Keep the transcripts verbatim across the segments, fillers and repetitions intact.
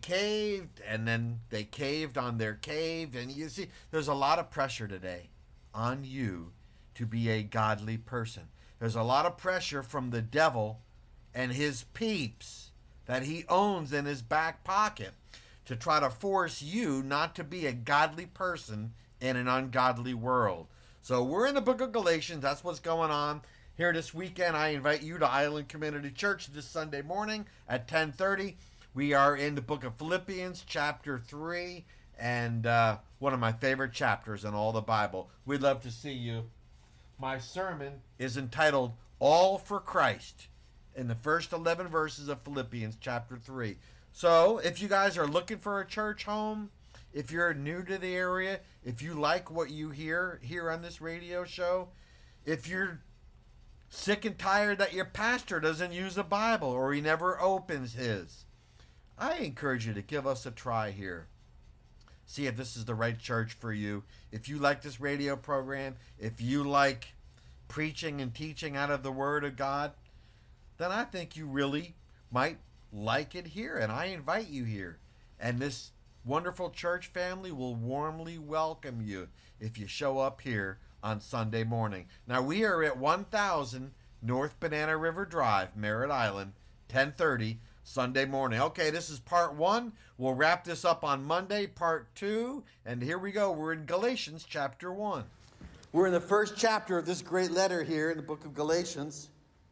caved, and then they caved on their cave. And you see, there's a lot of pressure today on you to be a godly person. There's a lot of pressure from the devil and his peeps that he owns in his back pocket to try to force you not to be a godly person in an ungodly world. So we're in the book of Galatians. That's what's going on here this weekend. I invite you to Island Community Church this Sunday morning at ten thirty. We are in the book of Philippians, chapter three, and uh, one of my favorite chapters in all the Bible. We'd love to see you. My sermon is entitled All for Christ, in the first eleven verses of Philippians chapter three. So if you guys are looking for a church home, if you're new to the area, if you like what you hear here on this radio show, if you're sick and tired that your pastor doesn't use a Bible or he never opens his, I encourage you to give us a try here. See if this is the right church for you. If you like this radio program, if you like preaching and teaching out of the Word of God, then I think you really might like it here, and I invite you here. And this wonderful church family will warmly welcome you if you show up here on Sunday morning. Now, we are at one thousand North Banana River Drive, Merritt Island, ten thirty Sunday morning. Okay, this is part one. We'll wrap this up on Monday, part two. And here we go. We're in Galatians chapter one. We're in the first chapter of this great letter here in the book of Galatians.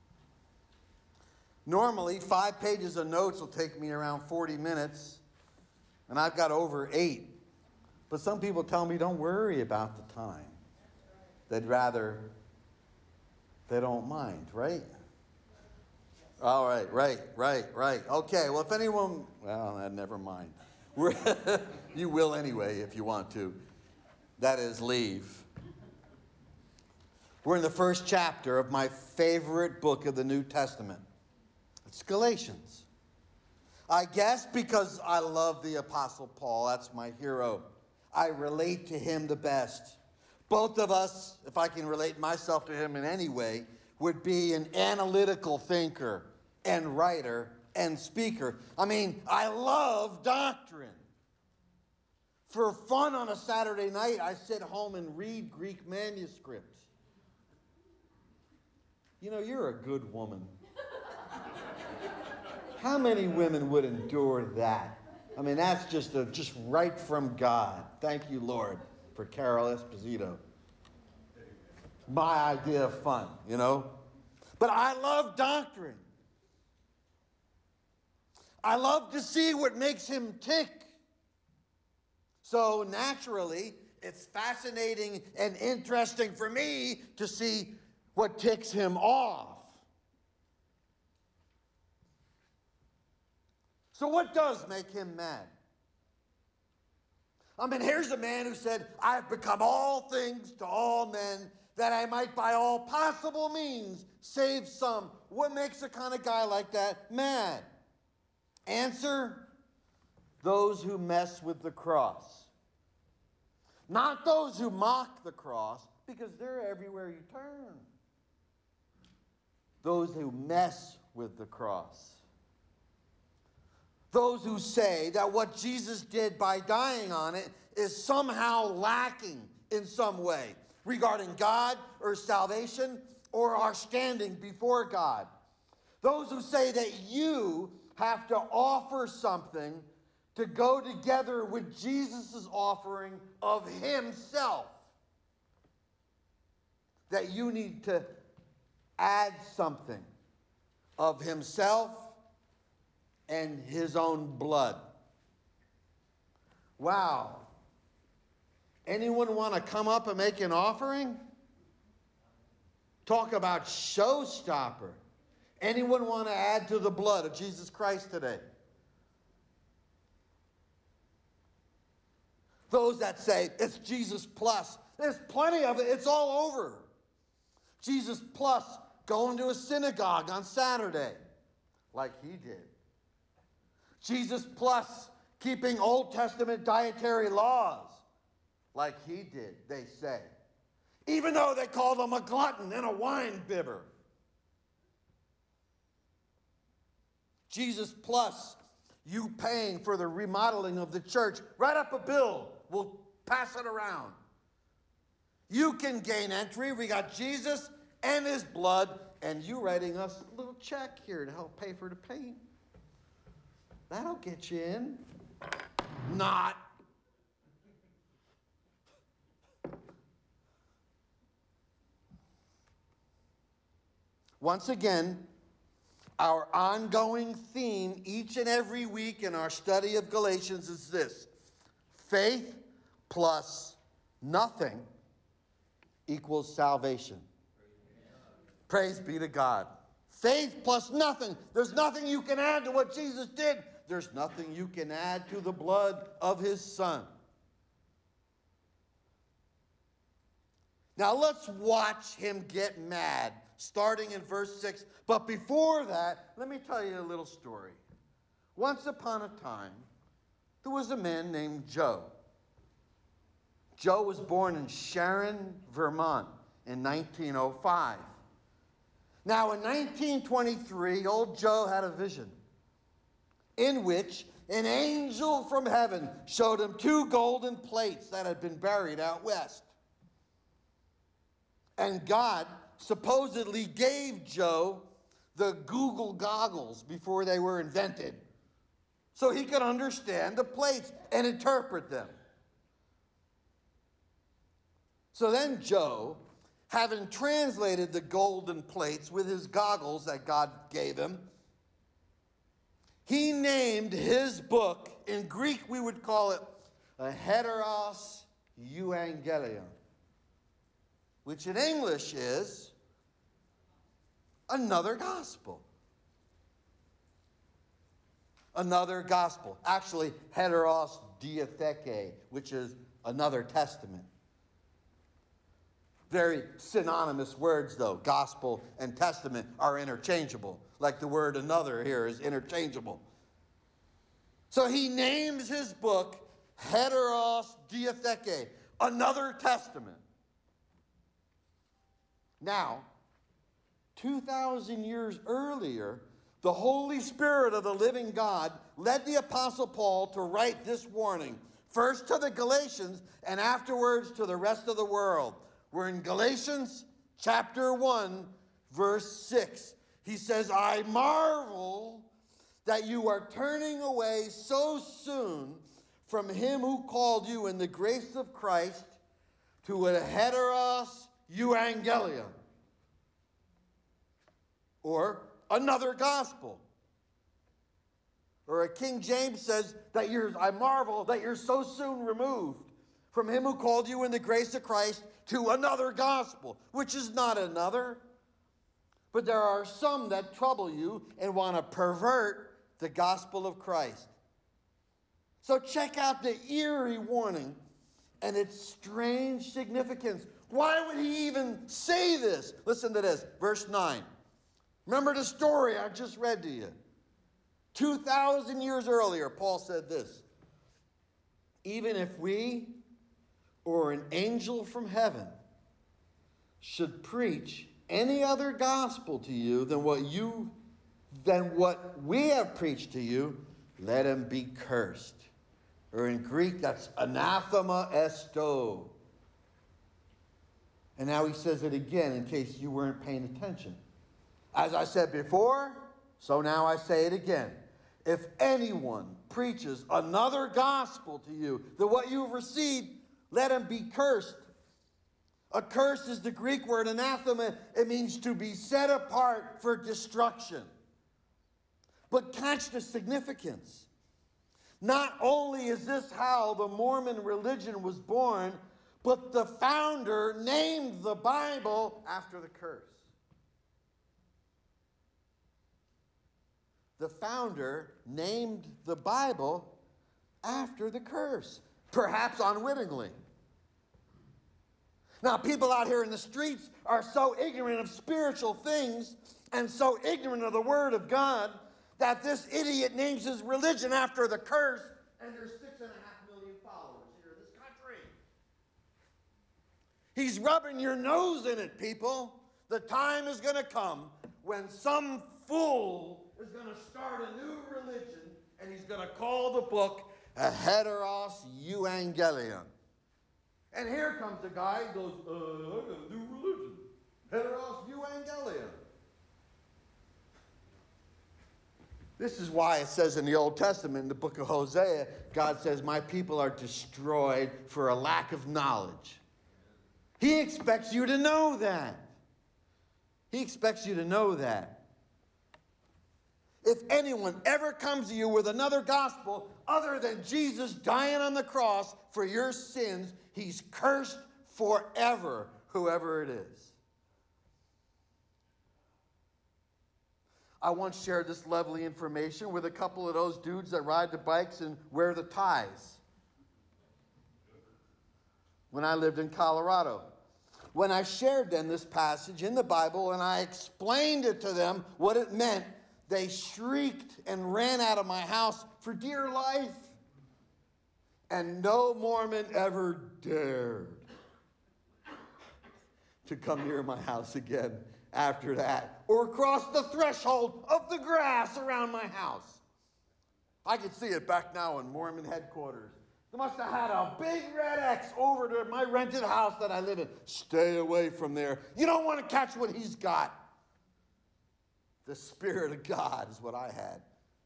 Normally, five pages of notes will take me around forty minutes, and I've got over eight. But some people tell me, don't worry about the time. They'd rather, they don't mind, right? All right, right, right, right. Okay, well, if anyone, well, never mind. We're you will anyway if you want to. That is, leave. We're in the first chapter of my favorite book of the New Testament. It's Galatians. I guess because I love the Apostle Paul. That's my hero. I relate to him the best. Both of us, if I can relate myself to him in any way, would be an analytical thinker and writer and speaker. I mean, I love doctrine. For fun on a Saturday night, I sit home and read Greek manuscripts. You know, you're a good woman. How many women would endure that? I mean, that's just a, just right from God. Thank you, Lord, for Carol Esposito. My idea of fun, you know. But I love doctrine. I love to see what makes him tick. So naturally, it's fascinating and interesting for me to see what ticks him off. So what does make him mad? I mean, here's a man who said, I have become all things to all men, that I might by all possible means save some. What makes a kind of guy like that mad? Answer, those who mess with the cross. Not those who mock the cross, because they're everywhere you turn. Those who mess with the cross. Those who say that what Jesus did by dying on it is somehow lacking in some way regarding God or salvation or our standing before God. Those who say that you have to offer something to go together with Jesus' offering of himself. That you need to add something of himself and his own blood. Wow. Anyone want to come up and make an offering? Talk about showstopper. Anyone want to add to the blood of Jesus Christ today? Those that say it's Jesus plus. There's plenty of it. It's all over. Jesus plus going to a synagogue on Saturday, like he did. Jesus plus keeping Old Testament dietary laws, like he did, they say. Even though they called him a glutton and a wine bibber. Jesus plus you paying for the remodeling of the church. Write up a bill. We'll pass it around. You can gain entry. We got Jesus and his blood, and you writing us a little check here to help pay for the paint. That'll get you in. Not. Once again, our ongoing theme each and every week in our study of Galatians is this: faith plus nothing equals salvation. Praise be to God. Faith plus nothing. There's nothing you can add to what Jesus did. There's nothing you can add to the blood of his Son. Now let's watch him get mad, starting in verse six. But before that, let me tell you a little story. Once upon a time, there was a man named Joe. Joe was born in Sharon, Vermont in nineteen oh five. Now in nineteen twenty-three, old Joe had a vision in which an angel from heaven showed him two golden plates that had been buried out west. And God supposedly gave Joe the Google goggles before they were invented, so he could understand the plates and interpret them. So then Joe, having translated the golden plates with his goggles that God gave him, he named his book, in Greek we would call it a heteros euangelion, which in English is another gospel. Another gospel. Actually, heteros diatheke, which is another testament. Very synonymous words, though. Gospel and testament are interchangeable, like the word another here is interchangeable. So he names his book Heteros Diatheke, another testament. Now, two thousand years earlier, the Holy Spirit of the living God led the Apostle Paul to write this warning, first to the Galatians and afterwards to the rest of the world. We're in Galatians chapter one, verse six. He says, I marvel that you are turning away so soon from him who called you in the grace of Christ to a heteros euangelion, or another gospel. Or a King James says that you're, I marvel that you're so soon removed from him who called you in the grace of Christ to another gospel, which is not another. But there are some that trouble you and want to pervert the gospel of Christ. So check out the eerie warning and its strange significance. Why would he even say this? Listen to this, verse nine. Remember the story I just read to you. two thousand years earlier, Paul said this: even if we or an angel from heaven should preach any other gospel to you than what you than what we have preached to you, let him be cursed. Or in Greek, that's anathema esto. And now he says it again in case you weren't paying attention. As I said before, so now I say it again. If anyone preaches another gospel to you than what you've received, let him be cursed. A curse is the Greek word anathema. It means to be set apart for destruction. But catch the significance. Not only is this how the Mormon religion was born, but the founder named the Bible after the curse. The founder named the Bible after the curse, perhaps unwittingly. Now, people out here in the streets are so ignorant of spiritual things and so ignorant of the Word of God that this idiot names his religion after the curse, and there's six and a half million followers here in this country. He's rubbing your nose in it, people. The time is going to come when some fool is going to start a new religion and he's going to call the book a heteros euangelion. And here comes the guy who goes, uh, I'm going to do religion. Heteros euangelion. This is why it says in the Old Testament, in the book of Hosea, God says, my people are destroyed for a lack of knowledge. He expects you to know that. He expects you to know that. If anyone ever comes to you with another gospel other than Jesus dying on the cross for your sins, he's cursed forever, whoever it is. I once shared this lovely information with a couple of those dudes that ride the bikes and wear the ties when I lived in Colorado. When I shared them this passage in the Bible and I explained it to them what it meant, they shrieked and ran out of my house for dear life. And no Mormon ever dared to come near my house again after that, or cross the threshold of the grass around my house. I can see it back now in Mormon headquarters. They must have had a big red X over to my rented house that I live in. Stay away from there. You don't want to catch what he's got. The Spirit of God is what I had.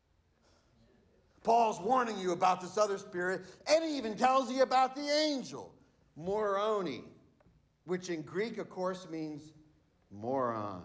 Paul's warning you about this other spirit, and he even tells you about the angel, Moroni, which in Greek, of course, means moron.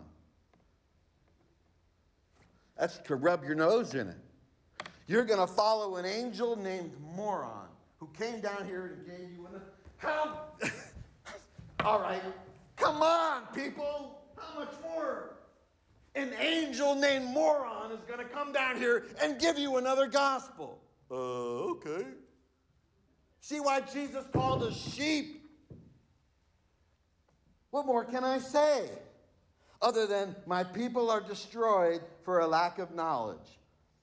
That's to rub your nose in it. You're going to follow an angel named Moron who came down here and gave you an... How? All right. Come on, people. How much more? An angel named Moron is going to come down here and give you another gospel. Uh, okay. See why Jesus called us sheep? What more can I say? Other than my people are destroyed for a lack of knowledge.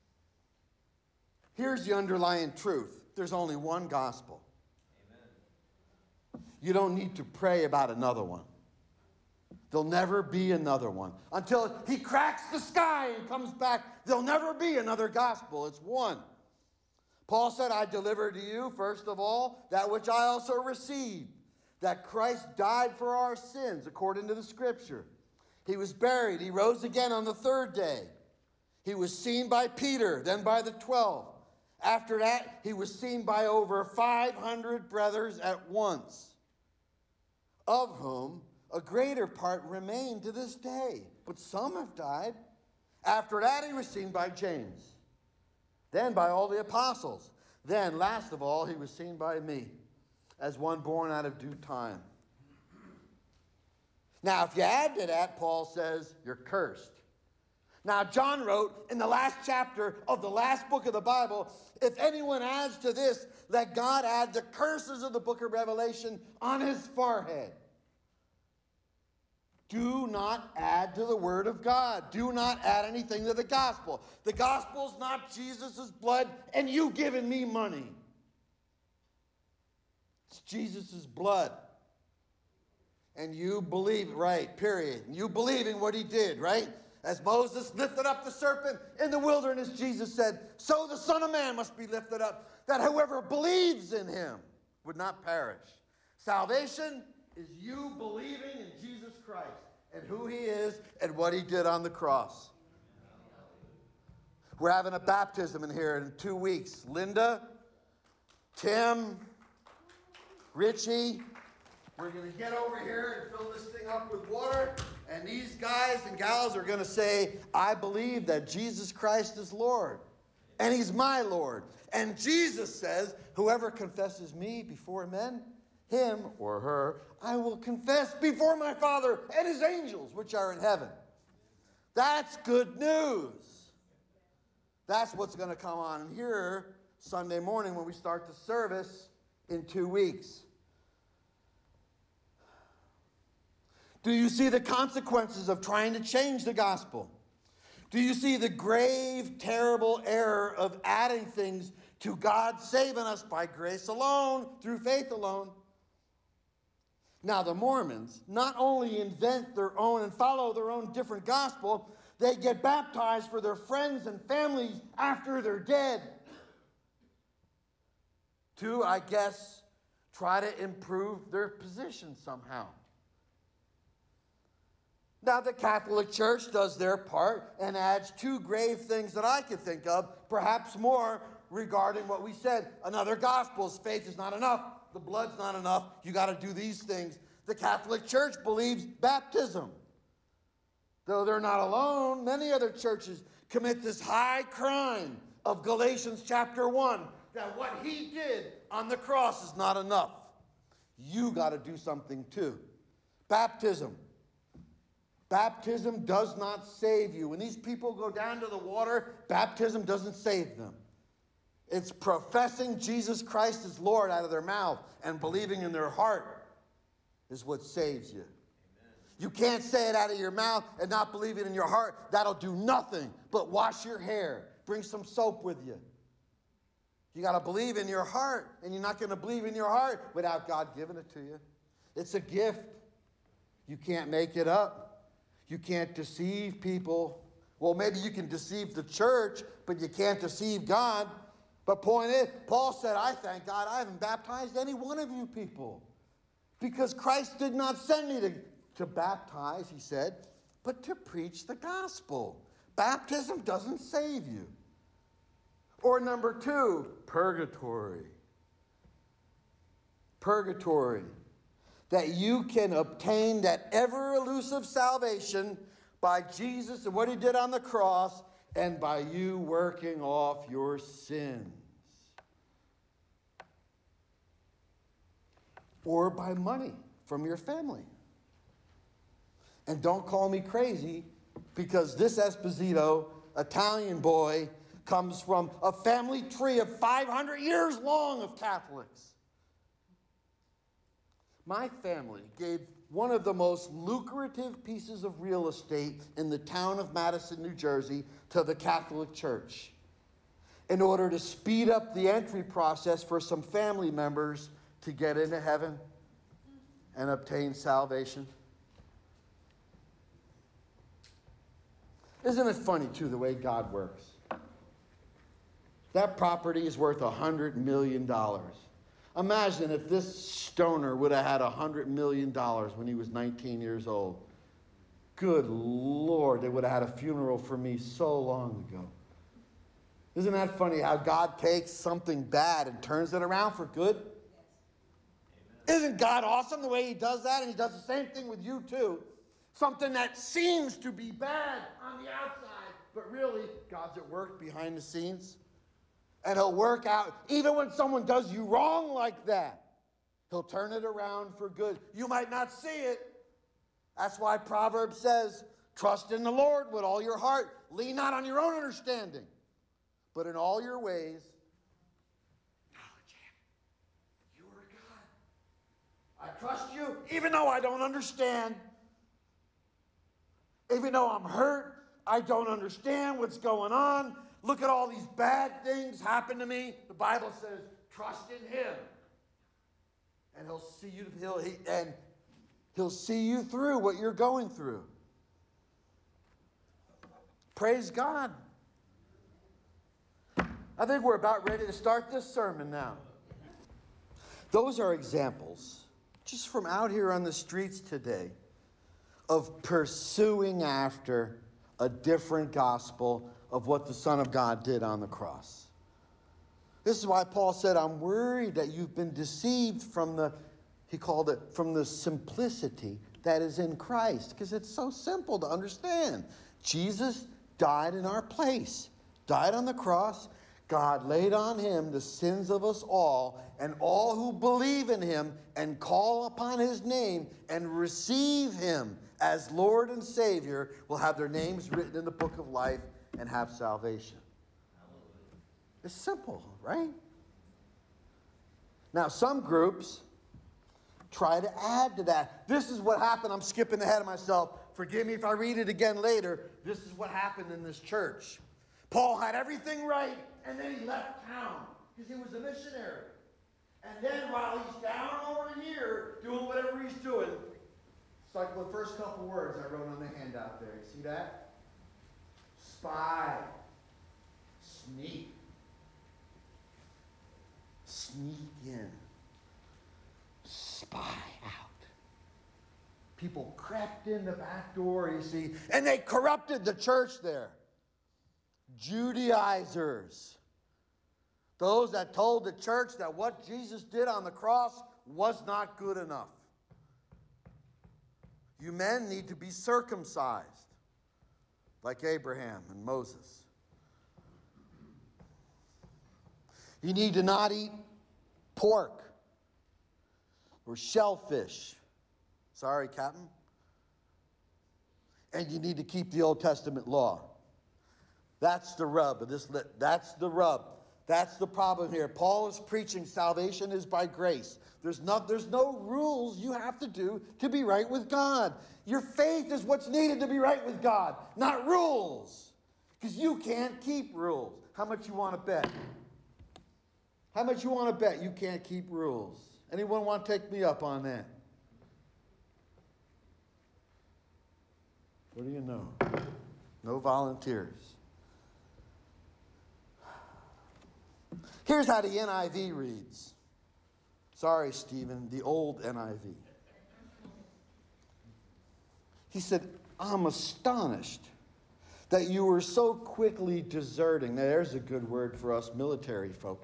Here's the underlying truth. There's only one gospel. Amen. You don't need to pray about another one. There'll never be another one. Until he cracks the sky and comes back, there'll never be another gospel. It's one. Paul said, I delivered to you, first of all, that which I also received, that Christ died for our sins, according to the Scripture. He was buried. He rose again on the third day. He was seen by Peter, then by the twelve. After that, he was seen by over five hundred brothers at once, of whom a greater part remain to this day, but some have died. After that, he was seen by James, then by all the apostles. Then, last of all, he was seen by me, as one born out of due time. Now, if you add to that, Paul says, you're cursed. Now, John wrote in the last chapter of the last book of the Bible, if anyone adds to this, let God add the curses of the book of Revelation on his forehead. Do not add to the word of God. Do not add anything to the gospel. The gospel's not Jesus' blood and you giving me money. It's Jesus' blood. And you believe, right, period. You believe in what he did, right? As Moses lifted up the serpent in the wilderness, Jesus said, so the Son of Man must be lifted up, that whoever believes in him would not perish. Salvation is you believing in Jesus Christ and who he is and what he did on the cross. We're having a baptism in here in two weeks. Linda, Tim, Richie, we're going to get over here and fill this thing up with water. And these guys and gals are going to say, I believe that Jesus Christ is Lord. And he's my Lord. And Jesus says, whoever confesses me before men, him or her, I will confess before my Father and his angels, which are in heaven. That's good news. That's what's going to come on here Sunday morning when we start the service in two weeks. Do you see the consequences of trying to change the gospel? Do you see the grave, terrible error of adding things to God saving us by grace alone, through faith alone? Now, the Mormons not only invent their own and follow their own different gospel, they get baptized for their friends and families after they're dead. to, I guess, try to improve their position somehow. Now, the Catholic Church does their part and adds two grave things that I could think of, perhaps more, regarding what we said. Another gospel. Faith is not enough. The blood's not enough. You got to do these things. The Catholic Church believes baptism. Though they're not alone, many other churches commit this high crime of Galatians chapter one, that what he did on the cross is not enough. You got to do something too. Baptism. Baptism does not save you. When these people go down to the water, baptism doesn't save them. It's professing Jesus Christ as Lord out of their mouth and believing in their heart is what saves you. Amen. You can't say it out of your mouth and not believe it in your heart. That'll do nothing but wash your hair. Bring some soap with you. You got to believe in your heart, and you're not going to believe in your heart without God giving it to you. It's a gift. You can't make it up. You can't deceive people. Well, maybe you can deceive the church, but you can't deceive God. But point is, Paul said, I thank God I haven't baptized any one of you people. Because Christ did not send me to, to baptize, he said, but to preach the gospel. Baptism doesn't save you. Or number two, purgatory. Purgatory. That you can obtain that ever-elusive salvation by Jesus and what he did on the cross, and by you working off your sins. Or by money from your family. And don't call me crazy, because this Esposito, Italian boy, comes from a family tree of five hundred years long of Catholics. My family gave one of the most lucrative pieces of real estate in the town of Madison, New Jersey, to the Catholic Church in order to speed up the entry process for some family members to get into heaven and obtain salvation. Isn't it funny, too, the way God works? That property is worth one hundred million dollars. Imagine if this stoner would have had one hundred million dollars when he was nineteen years old. Good Lord, they would have had a funeral for me so long ago. Isn't that funny how God takes something bad and turns it around for good? Yes. Isn't God awesome the way he does that? And he does the same thing with you too. Something that seems to be bad on the outside, but really God's at work behind the scenes. And he'll work out, even when someone does you wrong like that, he'll turn it around for good. You might not see it. That's why Proverbs says, trust in the Lord with all your heart. Lean not on your own understanding, but in all your ways, acknowledge him. You are God. I trust you, even though I don't understand. Even though I'm hurt, I don't understand what's going on. Look at all these bad things happen to me. The Bible says, trust in him. And he'll see you, he'll, he, and he'll see you through what you're going through. Praise God. I think we're about ready to start this sermon now. Those are examples, just from out here on the streets today, of pursuing after a different gospel of what the Son of God did on the cross. This is why Paul said, I'm worried that you've been deceived from the, he called it, from the simplicity that is in Christ. Because it's so simple to understand. Jesus died in our place, died on the cross. God laid on him the sins of us all, and all who believe in him and call upon his name and receive him as Lord and Savior will have their names written in the book of life and have salvation. Hallelujah. It's simple, right? Now, some groups try to add to that. This is what happened. I'm skipping ahead of myself. Forgive me if I read it again later. This is what happened in this church. Paul had everything right, and then he left town because he was a missionary. And then while he's down over here doing whatever he's doing, it's like the first couple words I wrote on the handout there. You see that? Spy. Sneak. Sneak. People crept in the back door, you see, and they corrupted the church there. Judaizers. Those that told the church that what Jesus did on the cross was not good enough. You men need to be circumcised, like Abraham and Moses. You need to not eat pork or shellfish. Sorry, Captain. And you need to keep the Old Testament law. That's the rub of this. That's the rub. That's the problem here. Paul is preaching salvation is by grace. There's not, there's no rules you have to do to be right with God. Your faith is what's needed to be right with God, not rules. Because you can't keep rules. How much you want to bet? How much you want to bet you can't keep rules? Anyone want to take me up on that? What do you know? No volunteers. Here's how the N I V reads. Sorry, Stephen, the old N I V. He said, I'm astonished that you were so quickly deserting. Now, there's a good word for us military folk.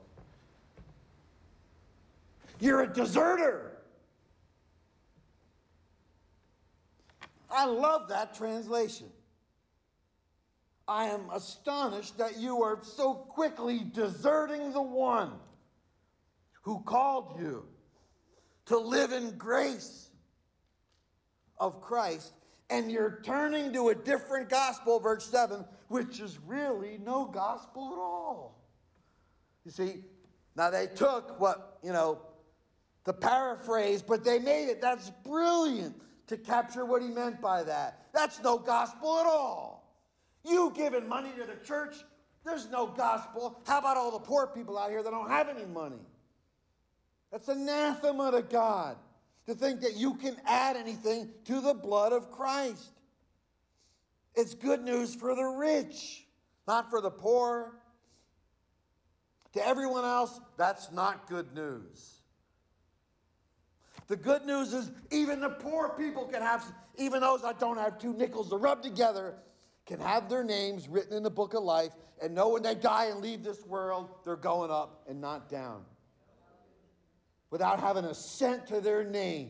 You're a deserter. I love that translation. I am astonished that you are so quickly deserting the one who called you to live in grace of Christ, and you're turning to a different gospel, verse seven, which is really no gospel at all. You see, now they took what, you know, the paraphrase, but they made it, that's brilliant, to capture what he meant by that. That's no gospel at all. You giving money to the church, there's no gospel. How about all the poor people out here that don't have any money? That's anathema to God, to think that you can add anything to the blood of Christ. It's good news for the rich, not for the poor. To everyone else, that's not good news. The good news is even the poor people can have, even those that don't have two nickels to rub together, can have their names written in the book of life and know when they die and leave this world, they're going up and not down, without having a cent to their name.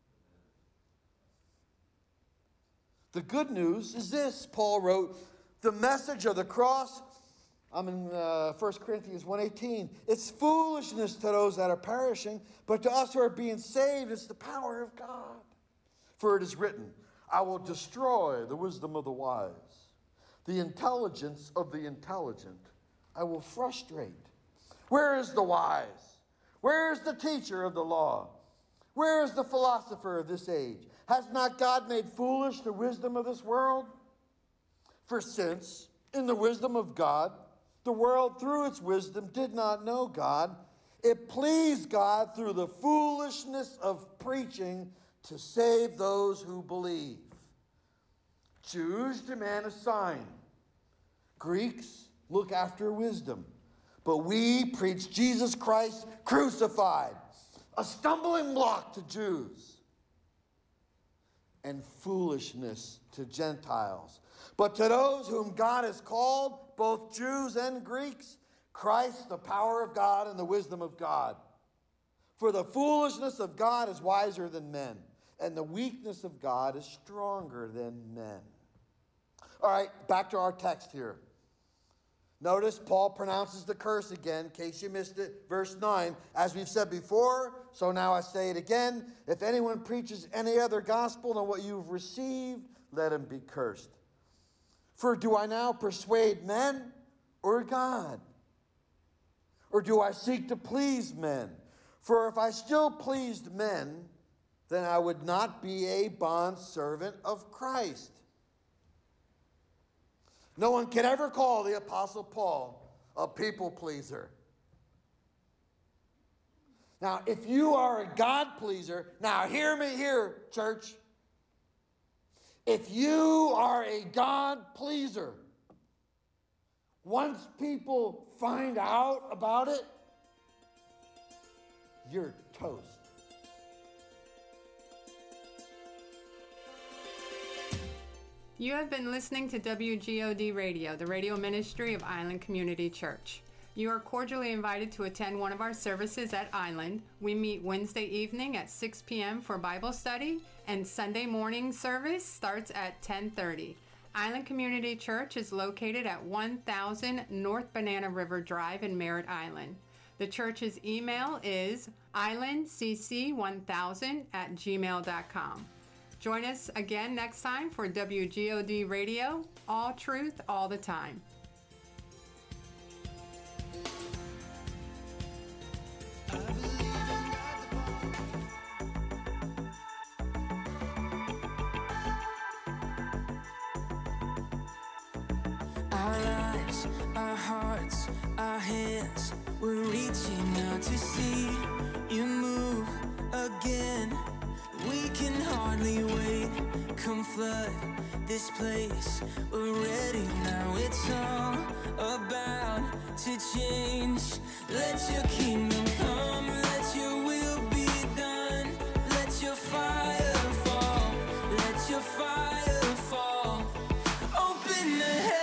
The good news is this, Paul wrote, the message of the cross, I'm in uh, First Corinthians one eighteen, it's foolishness to those that are perishing, but to us who are being saved, it's the power of God. For it is written, I will destroy the wisdom of the wise, the intelligence of the intelligent I will frustrate. Where is the wise? Where is the teacher of the law? Where is the philosopher of this age? Has not God made foolish the wisdom of this world? For since, in the wisdom of God, the world through its wisdom did not know God, it pleased God through the foolishness of preaching to save those who believe. Jews demand a sign. Greeks look after wisdom. But we preach Jesus Christ crucified, a stumbling block to Jews and foolishness to Gentiles. But to those whom God has called, both Jews and Greeks, Christ, the power of God and the wisdom of God. For the foolishness of God is wiser than men, and the weakness of God is stronger than men. All right, back to our text here. Notice Paul pronounces the curse again, in case you missed it. Verse nine, as we've said before, so now I say it again. If anyone preaches any other gospel than what you've received, let him be cursed. For do I now persuade men or God? Or do I seek to please men? For if I still pleased men, then I would not be a bondservant of Christ. No one can ever call the Apostle Paul a people pleaser. Now, if you are a God pleaser, now hear me here, church. If you are a God pleaser, once people find out about it, you're toast. You have been listening to W G O D Radio, the radio ministry of Island Community Church. You are cordially invited to attend one of our services at Island. We meet Wednesday evening at six p.m. for Bible study, and Sunday morning service starts at ten thirty. Island Community Church is located at one thousand North Banana River Drive in Merritt Island. The church's email is island c c one thousand at gmail dot com. Join us again next time for W G O D Radio, all truth, all the time. Our lives, our hearts, our hands, we're reaching out to see you move again. We can hardly wait. Come flood this place. We're ready now. It's all about to change. Let your kingdom come. Let your will be done. Let your fire fall. Let your fire fall. Open the heavens.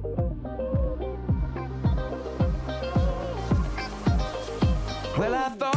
Well, I thought